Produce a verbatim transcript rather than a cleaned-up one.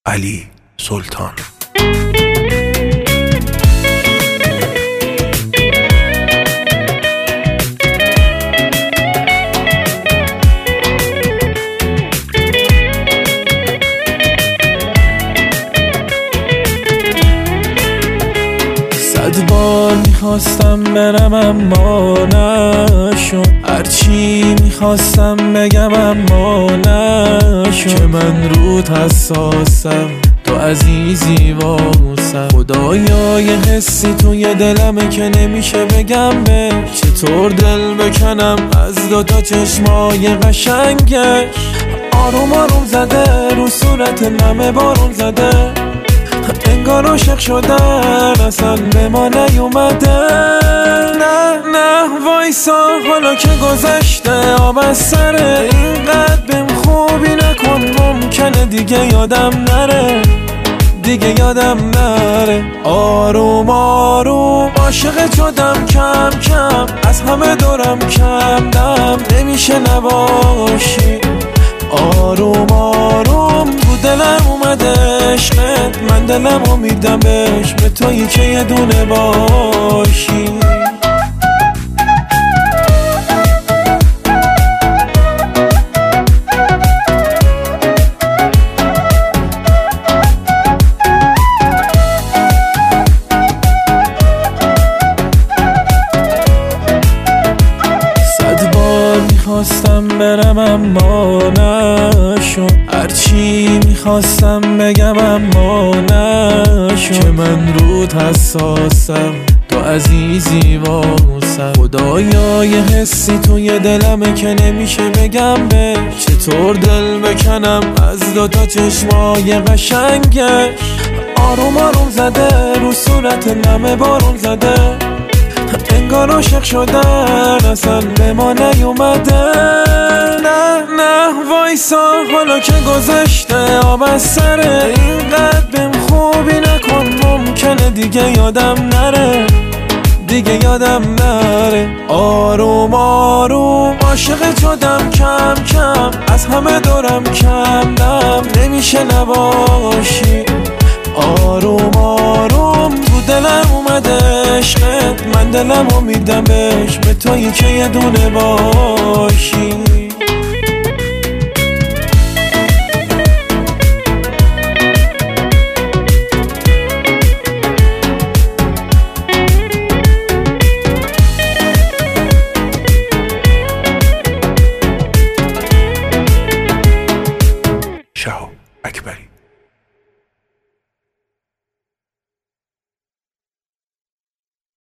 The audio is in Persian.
علی سلطان. صد بار میخواستم برم اما نشد، هرچی میخواستم بگم اما نشد، که من رود حساسم تو عزیزی واسم. خدایا یه حسی توی دلمه که نمیشه بگم به چطور دل بکنم از دوتا چشمای قشنگش. آروم آروم زده رو صورت نمه بارون زده، انگار عاشق شدن اصلا به ما نیومده. نه نه وایسا حالا که گذشته آب از سره، اینقدر بهم خوبی نکن ممکنه دیگه یادم نره، دیگه یادم نره. آروم آروم عاشقت شدم کم کم، از همه دورم کم دم نمیشه نباشی. آروم آروم تو دلم اومده عشقت، من دلم امیدم بهش به تویی که یه دونه باشی. صد بار میخواستم برم اما نشد، هرچی میخواستم بگم اما نشد، که من رود حساسم تو عزیزی واسم. خدایا یه حسی توی دلمه که نمیشه بگم به چطور دل بکنم از دوتا چشمای قشنگش. آروم آروم زده رو صورت نمه بارون زده، انگار عاشق شدن اصلا به ما نیومده. نه نه وایسا حالا که گذشته آب از سره، اینقدر بهم خوبی نکن ممکنه دیگه یادم نره، دیگه یادم نره. آروم آروم عاشقت شدم کم کم، از همه دورم کم دم نمیشه نباشی. آروم آروم تو دلم اومده عشقت، من دلم امیدم بهش به تویی که یه دونه باشی. شهاب اکبری.